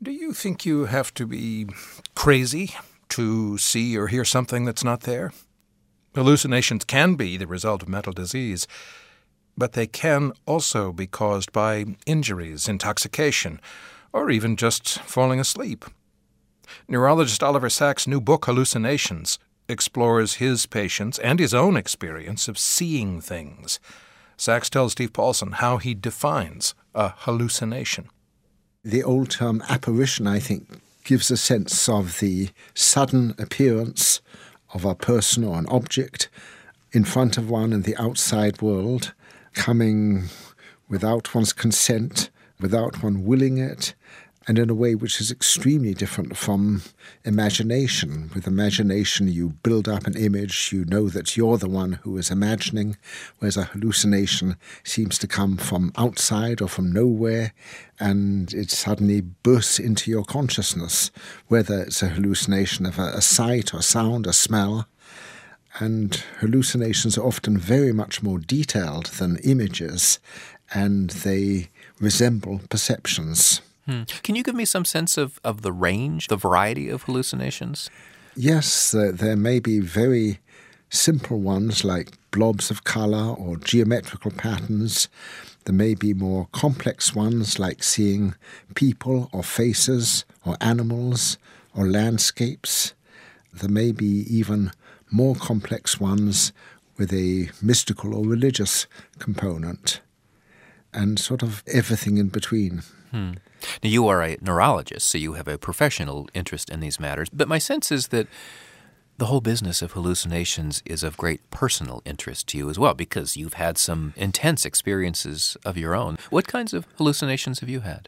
Do you think you have to be crazy to see or hear something that's not there? Hallucinations can be the result of mental disease, but they can also be caused by injuries, intoxication, or even just falling asleep. Neurologist Oliver Sacks' new book, Hallucinations, explores his patients and his own experience of seeing things. Sacks tells Steve Paulson how he defines a hallucination. The old term apparition, I think, gives a sense of the sudden appearance of a person or an object in front of one in the outside world, coming without one's consent, without one willing it, and in a way which is extremely different from imagination. With imagination, you build up an image, you know that you're the one who is imagining, whereas a hallucination seems to come from outside or from nowhere, and it suddenly bursts into your consciousness, whether it's a hallucination of a sight or sound, a smell. And hallucinations are often very much more detailed than images, and they resemble perceptions. Can you give me some sense of the range, the variety of hallucinations? Yes, there may be very simple ones like blobs of colour or geometrical patterns. There may be more complex ones like seeing people or faces or animals or landscapes. There may be even more complex ones with a mystical or religious component, and sort of everything in between. Now, you are a neurologist, so you have a professional interest in these matters, but my sense is that the whole business of hallucinations is of great personal interest to you as well, because you've had some intense experiences of your own. What kinds of hallucinations have you had?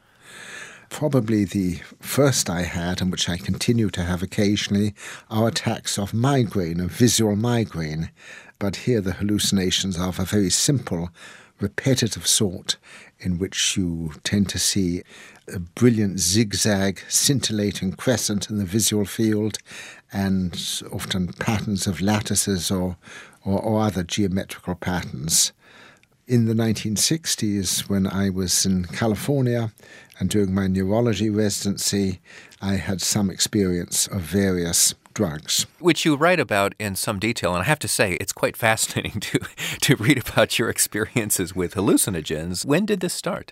Probably the first I had, and which I continue to have occasionally, are attacks of migraine, of visual migraine. But here the hallucinations are of a very simple, repetitive sort, in which you tend to see a brilliant zigzag, scintillating crescent in the visual field, and often patterns of lattices or other geometrical patterns. In the 1960s, when I was in California and during my neurology residency, I had some experience of various drugs. Which you write about in some detail, and I have to say, it's quite fascinating to read about your experiences with hallucinogens. When did this start?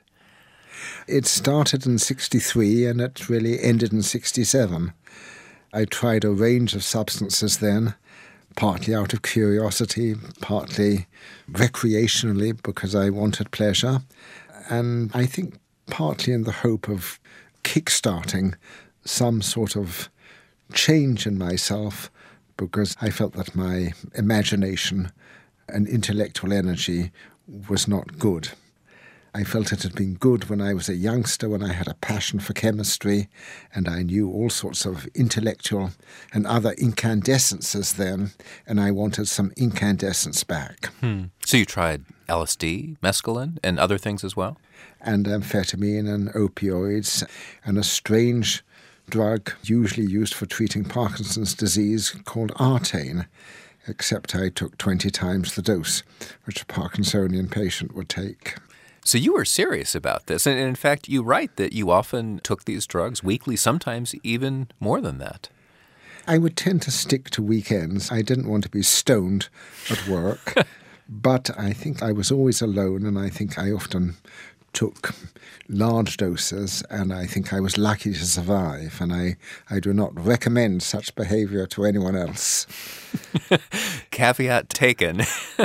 It started in 1963 and it really ended in 1967. I tried a range of substances then, partly out of curiosity, partly recreationally because I wanted pleasure, and I think partly in the hope of kickstarting some sort of change in myself, because I felt that my imagination and intellectual energy was not good. I felt it had been good when I was a youngster, when I had a passion for chemistry, and I knew all sorts of intellectual and other incandescences then, and I wanted some incandescence back. So you tried LSD, mescaline, and other things as well? And amphetamine and opioids, and a strange drug usually used for treating Parkinson's disease called Artane, except I took 20 times the dose which a Parkinsonian patient would take. So you were serious about this, and in fact you write that you often took these drugs weekly, sometimes even more than that. I would tend to stick to weekends. I didn't want to be stoned at work, but I think I was always alone, and I think I often took large doses, and I think I was lucky to survive, and I do not recommend such behavior to anyone else. Caveat taken.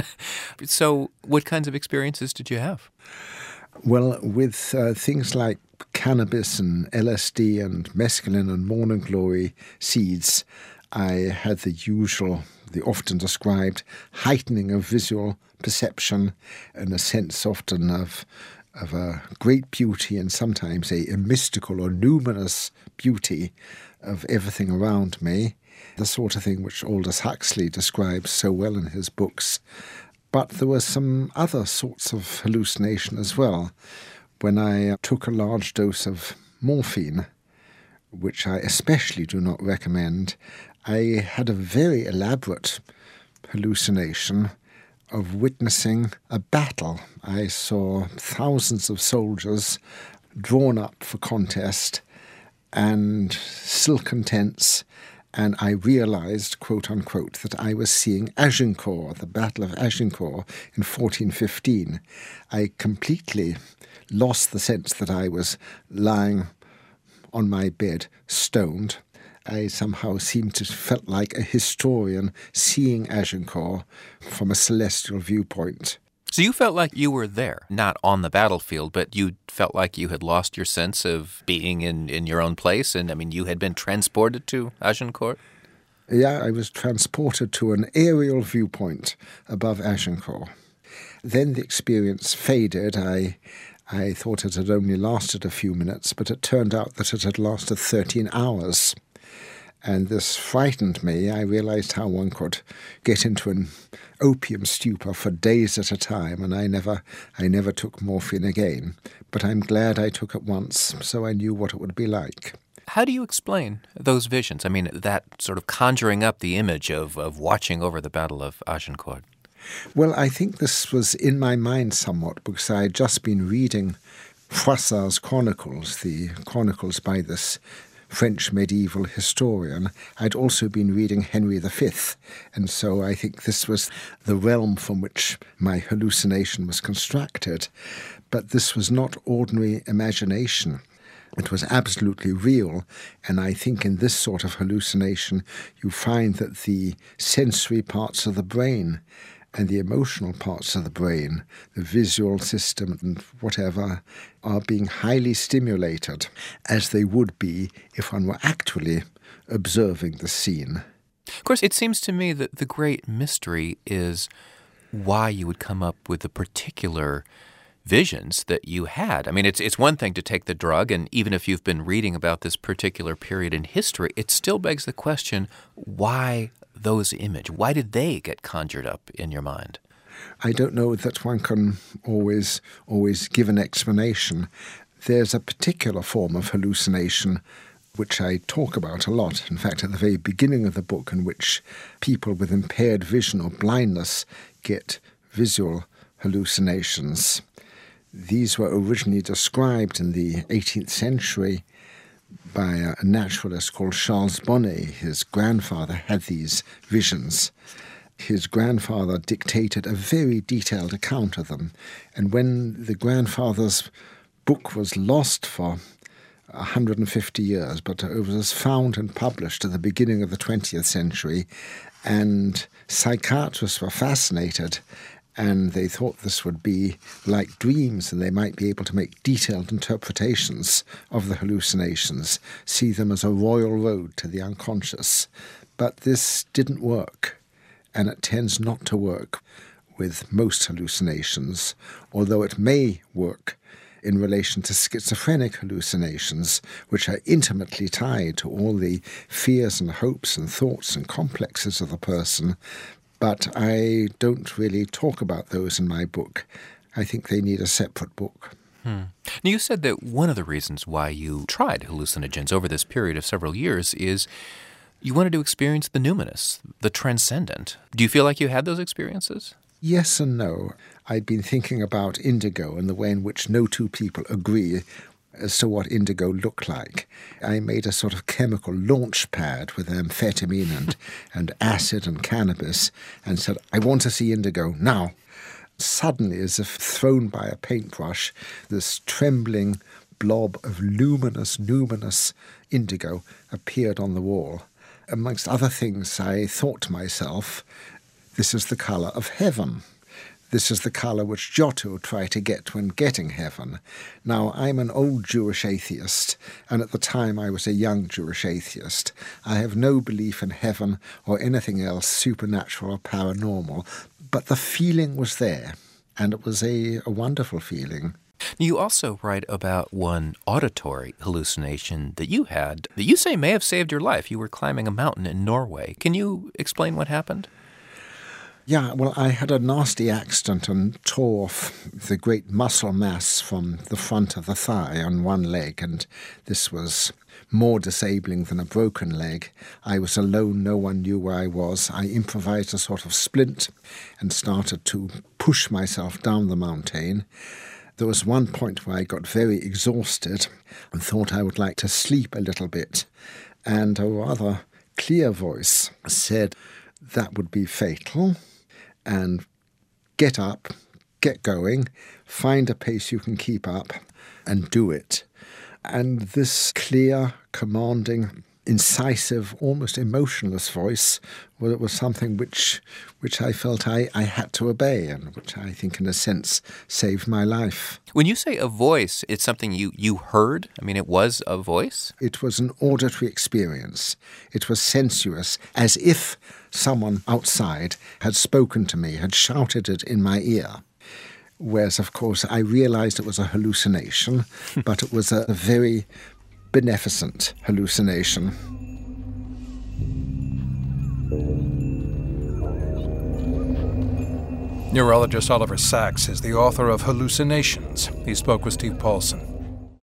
So what kinds of experiences did you have? Well, with things like cannabis and LSD and mescaline and morning glory seeds, I had the usual, the often described heightening of visual perception and a sense often of a great beauty and sometimes a mystical or luminous beauty of everything around me, the sort of thing which Aldous Huxley describes so well in his books. But there were some other sorts of hallucination as well. When I took a large dose of morphine, which I especially do not recommend, I had a very elaborate hallucination of witnessing a battle. I saw thousands of soldiers drawn up for contest, and silken tents, and I realized, quote unquote, that I was seeing Agincourt, the Battle of Agincourt in 1415. I completely lost the sense that I was lying on my bed, stoned. I somehow seemed to felt like a historian seeing Agincourt from a celestial viewpoint. So you felt like you were there, not on the battlefield, but you felt like you had lost your sense of being in your own place, and I mean, you had been transported to Agincourt? Yeah, I was transported to an aerial viewpoint above Agincourt. Then the experience faded. I thought it had only lasted a few minutes, but it turned out that it had lasted 13 hours. And this frightened me. I realized how one could get into an opium stupor for days at a time, and I never took morphine again. But I'm glad I took it once, so I knew what it would be like. How do you explain those visions? I mean, that sort of conjuring up the image of watching over the Battle of Agincourt. Well, I think this was in my mind somewhat because I had just been reading Froissart's Chronicles, the chronicles by this French medieval historian. I'd also been reading Henry V, and so I think this was the realm from which my hallucination was constructed. But this was not ordinary imagination. It was absolutely real, and I think in this sort of hallucination you find that the sensory parts of the brain and the emotional parts of the brain, the visual system and whatever, are being highly stimulated, as they would be if one were actually observing the scene. Of course, it seems to me that the great mystery is why you would come up with the particular visions that you had. I mean, it's one thing to take the drug, and even if you've been reading about this particular period in history, it still begs the question, why those images? Why did they get conjured up in your mind? I don't know that one can always give an explanation. There's a particular form of hallucination which I talk about a lot, in fact, at the very beginning of the book, in which people with impaired vision or blindness get visual hallucinations. These were originally described in the 18th century by a naturalist called Charles Bonnet. His grandfather had these visions. His grandfather dictated a very detailed account of them. And when the grandfather's book was lost for 150 years, but it was found and published at the beginning of the 20th century, and psychiatrists were fascinated, and they thought this would be like dreams, and they might be able to make detailed interpretations of the hallucinations, see them as a royal road to the unconscious. But this didn't work, and it tends not to work with most hallucinations, although it may work in relation to schizophrenic hallucinations, which are intimately tied to all the fears and hopes and thoughts and complexes of the person. But I don't really talk about those in my book. I think they need a separate book. Now, you said that one of the reasons why you tried hallucinogens over this period of several years is you wanted to experience the numinous, the transcendent. Do you feel like you had those experiences? Yes and no. I'd been thinking about indigo and the way in which no two people agree as to what indigo looked like. I made a sort of chemical launch pad with amphetamine and acid and cannabis and said, I want to see indigo now. Suddenly, as if thrown by a paintbrush, this trembling blob of luminous indigo appeared on the wall. Amongst other things, I thought to myself, this is the colour of heaven. This is the colour which Giotto tried to get when getting heaven. Now, I'm an old Jewish atheist, and at the time I was a young Jewish atheist. I have no belief in heaven or anything else supernatural or paranormal, but the feeling was there, and it was a wonderful feeling. You also write about one auditory hallucination that you had that you say may have saved your life. You were climbing a mountain in Norway. Can you explain what happened? Yeah, well, I had a nasty accident and tore off the great muscle mass from the front of the thigh on one leg, and this was more disabling than a broken leg. I was alone, no one knew where I was. I improvised a sort of splint and started to push myself down the mountain. There was one point where I got very exhausted and thought I would like to sleep a little bit. And a rather clear voice said that would be fatal, and get up, get going, find a pace you can keep up and do it. And this clear, commanding, incisive, almost emotionless voice was something which I felt I had to obey, and which I think in a sense saved my life. When you say a voice, it's something you heard? I mean, it was a voice? It was an auditory experience. It was sensuous, as if someone outside had spoken to me, had shouted it in my ear. Whereas, of course, I realized it was a hallucination, but it was a very beneficent hallucination. Neurologist Oliver Sacks is the author of Hallucinations. He spoke with Steve Paulson.